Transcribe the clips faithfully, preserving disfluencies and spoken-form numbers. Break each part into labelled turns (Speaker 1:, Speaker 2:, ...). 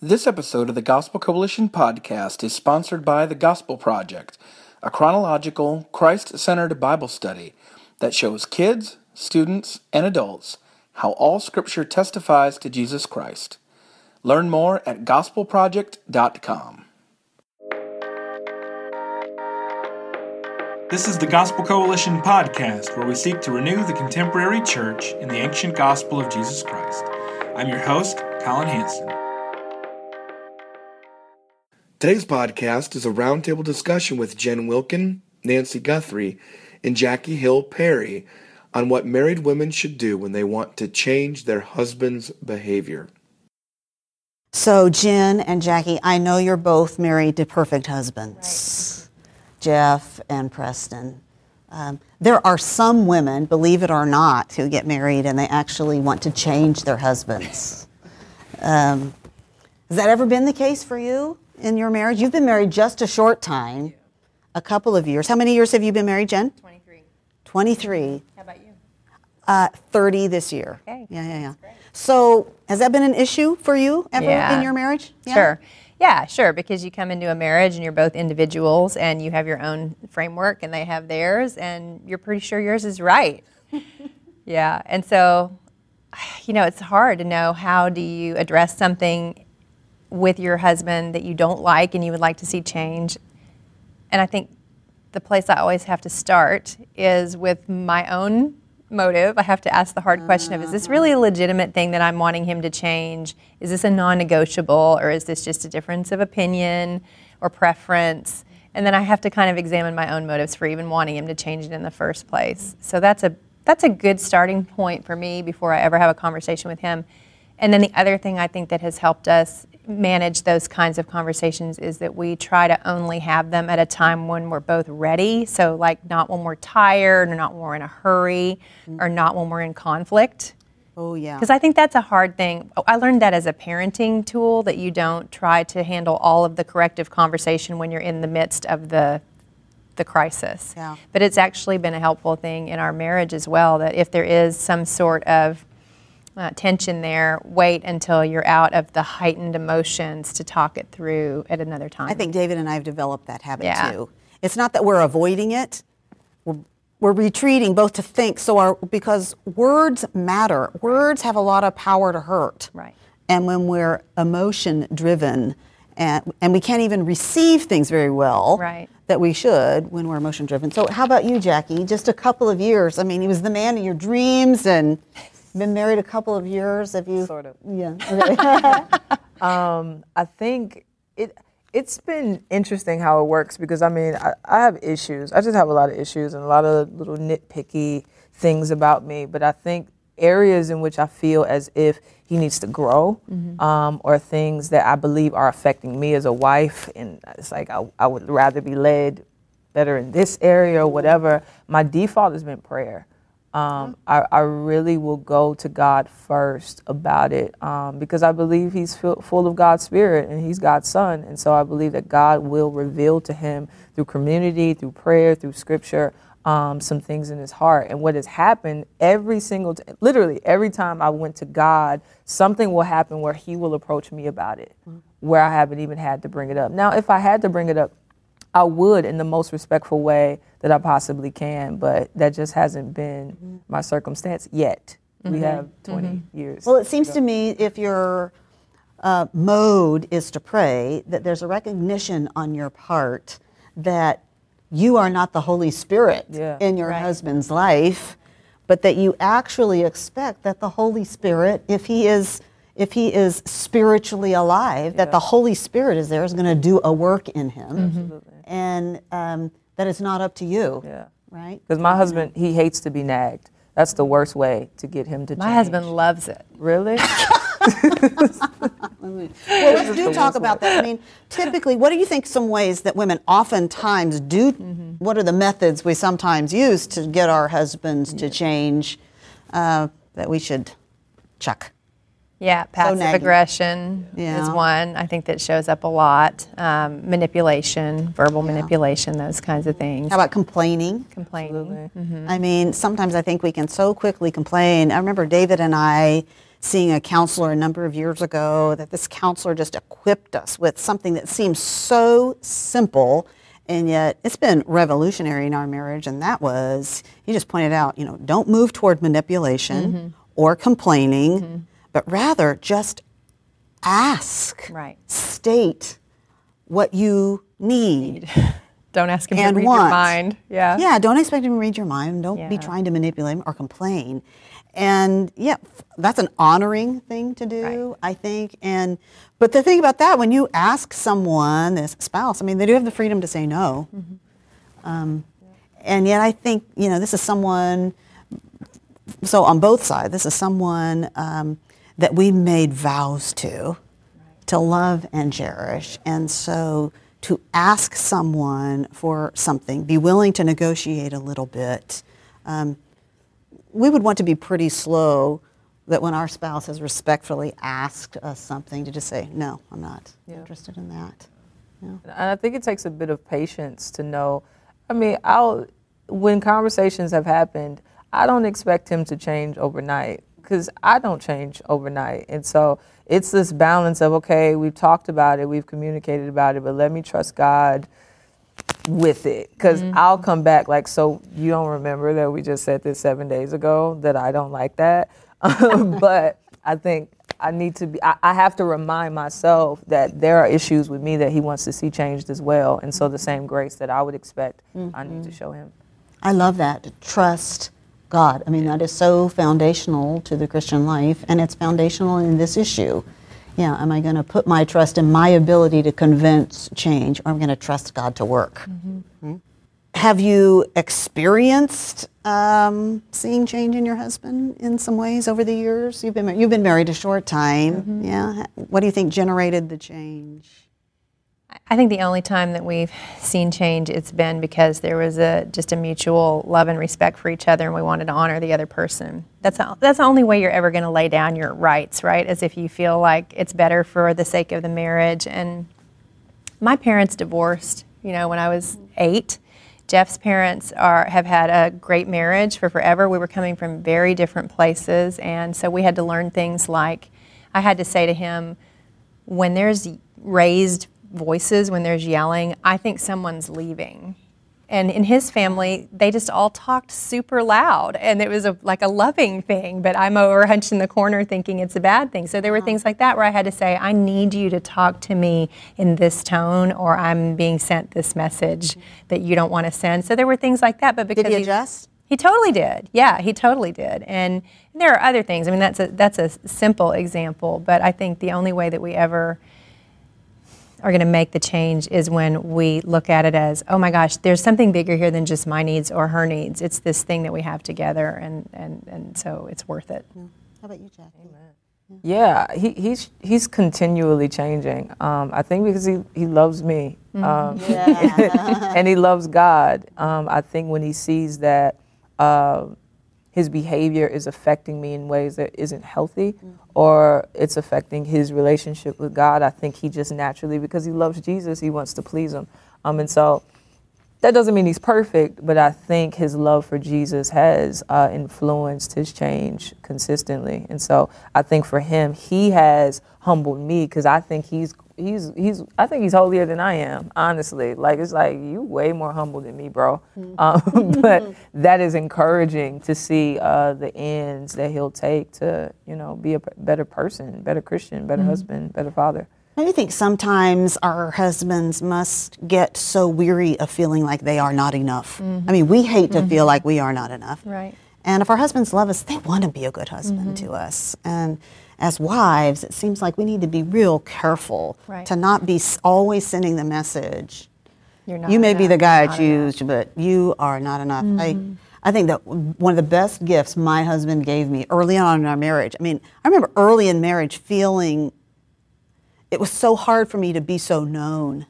Speaker 1: This episode of the Gospel Coalition podcast is sponsored by The Gospel Project, a chronological, Christ-centered Bible study that shows kids, students, and adults how all Scripture testifies to Jesus Christ. Learn more at gospel project dot com. This is the Gospel Coalition podcast, where we seek to renew the contemporary church in the ancient gospel of Jesus Christ. I'm your host, Colin Hanson. Today's podcast is a roundtable discussion with Jen Wilkin, Nancy Guthrie, and Jackie Hill Perry on what married women should do when they want to change their husband's behavior.
Speaker 2: So, Jen and Jackie, I know you're both married to perfect husbands, right. Jeff and Preston. Um, there are some women, believe it or not, who get married and they actually want to change their husbands. Um, has that ever been the case for you in your marriage? You've been married just a short time, a couple of years. How many years have you been married, Jen?
Speaker 3: twenty-three.
Speaker 2: twenty-three.
Speaker 3: How about you?
Speaker 2: Uh, thirty this year.
Speaker 3: Okay.
Speaker 2: Yeah, yeah, yeah. So has that been an issue for you ever
Speaker 3: Yeah.
Speaker 2: in your marriage? Yeah?
Speaker 3: Sure. Yeah, sure, because you come into a marriage and you're both individuals and you have your own framework and they have theirs and you're pretty sure yours is right. Yeah, and so, you know, it's hard to know how do you address something with your husband that you don't like and you would like to see change. And I think the place I always have to start is with my own motive. I have to ask the hard question of, is this really a legitimate thing that I'm wanting him to change? Is this a non-negotiable, or is this just a difference of opinion or preference? And then I have to kind of examine my own motives for even wanting him to change it in the first place. So that's a that's a good starting point for me before I ever have a conversation with him. And then the other thing I think that has helped us manage those kinds of conversations is that we try to only have them at a time when we're both ready. So like not when we're tired or not when we're in a hurry or not when we're in conflict.
Speaker 2: Oh, yeah.
Speaker 3: Because I think that's a hard thing. I learned that as a parenting tool, that you don't try to handle all of the corrective conversation when you're in the midst of the the crisis.
Speaker 2: Yeah.
Speaker 3: But it's actually been a helpful thing in our marriage as well, that if there is some sort of Uh, tension there, wait until you're out of the heightened emotions to talk it through at another time.
Speaker 2: I think David and I have developed that habit
Speaker 3: Yeah.
Speaker 2: too. It's not that we're avoiding it. We're, we're retreating both to think, so our, because words matter. Words have a lot of power to hurt.
Speaker 3: Right.
Speaker 2: And when we're emotion driven, and, and we can't even receive things very well,
Speaker 3: Right.
Speaker 2: that we should when we're emotion driven. So how about you, Jackie? Just a couple of years. I mean, he was the man of your dreams and been married a couple of years. Have you?
Speaker 4: Sort of.
Speaker 2: Yeah. Okay.
Speaker 4: um, I think it it's been interesting how it works because I mean I, I have issues. I just have a lot of issues and a lot of little nitpicky things about me. But I think areas in which I feel as if he needs to grow, mm-hmm. um, or things that I believe are affecting me as a wife, and it's like I, I would rather be led better in this area or whatever. My default has been prayer. Um, I, I really will go to God first about it um, because I believe he's full, full of God's Spirit and he's God's Son. And so I believe that God will reveal to him through community, through prayer, through scripture, um, some things in his heart. And what has happened every single, t- literally every time I went to God, something will happen where he will approach me about it, mm-hmm. where I haven't even had to bring it up. Now, if I had to bring it up, I would in the most respectful way that I possibly can, but that just hasn't been mm-hmm. my circumstance yet. Mm-hmm. We have twenty mm-hmm. years.
Speaker 2: Well, it seems to me if your uh, mode is to pray, that there's a recognition on your part that you are not the Holy Spirit
Speaker 4: yeah.
Speaker 2: in your
Speaker 3: right.
Speaker 2: husband's life, but that you actually expect that the Holy Spirit, if he is if he is spiritually alive, yeah. that the Holy Spirit is there, is going to do a work in him.
Speaker 4: Absolutely.
Speaker 2: And um, that it's not up to you,
Speaker 4: yeah.
Speaker 2: right?
Speaker 4: Because my husband, he hates to be nagged. That's the worst way to get him to
Speaker 3: My
Speaker 4: change.
Speaker 3: husband loves it.
Speaker 4: Really?
Speaker 2: Well, let's do talk about that. I mean, typically, what do you think some ways that women oftentimes do, mm-hmm. what are the methods we sometimes use to get our husbands to change uh, that we should chuck?
Speaker 3: Yeah, passive
Speaker 2: nagging.
Speaker 3: aggression
Speaker 2: Yeah.
Speaker 3: is one, I think, that shows up a lot. Um, manipulation, verbal
Speaker 2: Yeah.
Speaker 3: manipulation, those kinds of things.
Speaker 2: How about complaining?
Speaker 3: Complaining. Mm-hmm.
Speaker 2: I mean, sometimes I think we can so quickly complain. I remember David and I seeing a counselor a number of years ago, that this counselor just equipped us with something that seems so simple, and yet it's been revolutionary in our marriage, and that was, he just pointed out, you know, don't move toward manipulation mm-hmm. or complaining, mm-hmm. but rather just ask,
Speaker 3: right.
Speaker 2: state what you need.
Speaker 3: Don't ask him
Speaker 2: and
Speaker 3: to read
Speaker 2: want.
Speaker 3: your mind. Yeah.
Speaker 2: Yeah, don't expect him to read your mind. Don't
Speaker 3: yeah.
Speaker 2: be trying to manipulate him or complain. And yeah, that's an honoring thing to do, right. I think. And but the thing about that, when you ask someone, this spouse, I mean, they do have the freedom to say no. Mm-hmm. Um, yeah. And yet I think, you know, this is someone, so on both sides, this is someone um, that we made vows to, right. to love and cherish. And so to ask someone for something, be willing to negotiate a little bit. Um, we would want to be pretty slow that when our spouse has respectfully asked us something to just say, no, I'm not yeah. interested in that. Yeah.
Speaker 4: And I think it takes a bit of patience to know. I mean, I'll, when conversations have happened, I don't expect him to change overnight because I don't change overnight. And so it's this balance of, okay, we've talked about it, we've communicated about it, but let me trust God with it. Because mm-hmm. I'll come back like, so you don't remember that we just said this seven days ago, that I don't like that? But I think I need to be, I, I have to remind myself that there are issues with me that he wants to see changed as well. And so the same grace that I would expect, mm-hmm. I need to show him.
Speaker 2: I love that, to trust God. I mean, that is so foundational to the Christian life, and it's foundational in this issue. Yeah, am I going to put my trust in my ability to convince change, or am I going to trust God to work? Mm-hmm. Mm-hmm. Have you experienced um, seeing change in your husband in some ways over the years? You've been you've been married a short time. Mm-hmm. Yeah. What do you think generated the change?
Speaker 3: I think the only time that we've seen change, it's been because there was a just a mutual love and respect for each other, and we wanted to honor the other person. That's a, that's the only way you're ever going to lay down your rights, right? As if you feel like it's better for the sake of the marriage. And my parents divorced, you know, when I was eight. Jeff's parents are have had a great marriage for forever. We were coming from very different places, and so we had to learn things like, I had to say to him, when there's raised voices, when there's yelling, I think someone's leaving. And in his family, they just all talked super loud, and it was a, like a loving thing, but I'm over hunched in the corner thinking it's a bad thing. So there were things like that where I had to say, I need you to talk to me in this tone, or I'm being sent this message that you don't want to send. So there were things like that. But because
Speaker 2: did he adjust?
Speaker 3: He totally did. Yeah, he totally did. And there are other things. I mean, that's a that's a simple example, but I think the only way that we ever are going to make the change is when we look at it as, oh my gosh, there's something bigger here than just my needs or her needs. It's this thing that we have together, and, and, and so it's worth it.
Speaker 2: Yeah. How about you, Jack?
Speaker 4: Amen. Yeah, yeah he, he's he's continually changing. Um, I think because he, he loves me, mm-hmm. um, yeah. and he loves God. Um, I think when he sees that uh, his behavior is affecting me in ways that isn't healthy, mm-hmm. or it's affecting his relationship with God, I think he just naturally, because he loves Jesus, he wants to please him. Um, and so that doesn't mean he's perfect, but I think his love for Jesus has uh, influenced his change consistently. And so I think for him, he has humbled me, because I think he's he's he's I think he's holier than I am, honestly. Like, it's like, you way more humble than me, bro. Mm-hmm. Um, but that is encouraging to see uh, the ends that he'll take to, you know, be a better person, better Christian, better mm-hmm. husband, better father.
Speaker 2: I do think sometimes our husbands must get so weary of feeling like they are not enough. Mm-hmm. I mean, we hate to mm-hmm. feel like we are not enough.
Speaker 3: Right.
Speaker 2: And if our husbands love us, they want to be a good husband mm-hmm. to us. And as wives, it seems like we need to be real careful right. to not be always sending the message, You're not you may enough. be the guy I choose, but you are not enough. Mm-hmm. I, I think that one of the best gifts my husband gave me early on in our marriage, I mean, I remember early in marriage feeling it was so hard for me to be so known.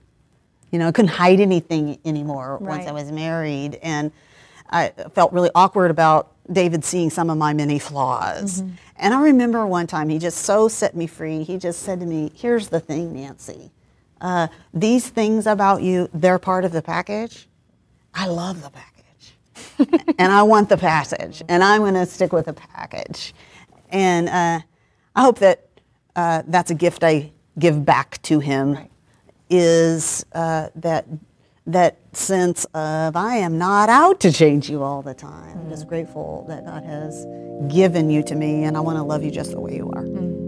Speaker 2: You know, I couldn't hide anything anymore right. once I was married. And I felt really awkward about David seeing some of my many flaws. Mm-hmm. And I remember one time he just so set me free. He just said to me, here's the thing, Nancy. Uh, these things about you, they're part of the package. I love the package. And I want the package. And I'm going to stick with the package. And uh, I hope that uh, that's a gift I give back to him,
Speaker 3: Right.
Speaker 2: is uh, that that sense of I am not out to change you all the time. I'm just grateful that God has given you to me, and I want to love you just the way you are.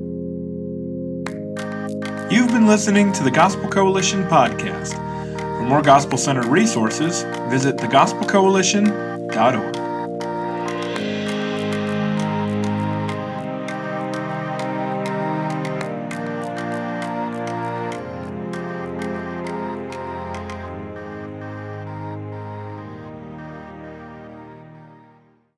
Speaker 1: You've been listening to the Gospel Coalition podcast. For more gospel-centered resources, visit the gospel coalition dot org.